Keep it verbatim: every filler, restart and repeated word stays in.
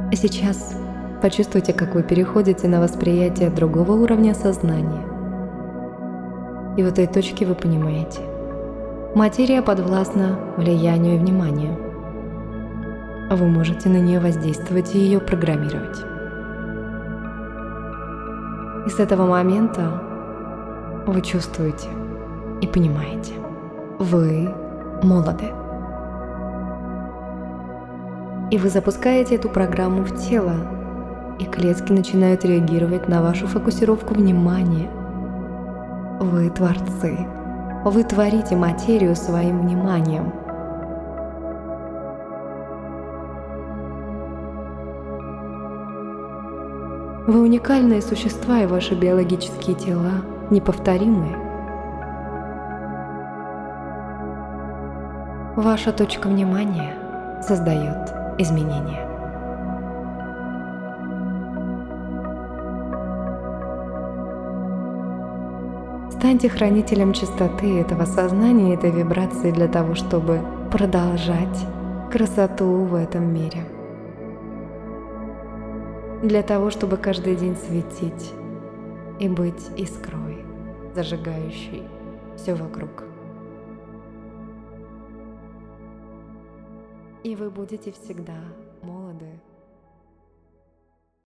А сейчас почувствуйте, как вы переходите на восприятие другого уровня сознания. И в этой точке вы понимаете: материя подвластна влиянию и вниманию. Вы можете на нее воздействовать и ее программировать. И с этого момента вы чувствуете и понимаете: вы молоды. И вы запускаете эту программу в тело, и клетки начинают реагировать на вашу фокусировку внимания. Вы творцы. Вы творите материю своим вниманием. Вы уникальные существа, и ваши биологические тела неповторимые. Ваша точка внимания создает изменения. Станьте хранителем чистоты этого сознания, этой вибрации для того, чтобы продолжать красоту в этом мире. Для того, чтобы каждый день светить и быть искрой, зажигающей все вокруг. И вы будете всегда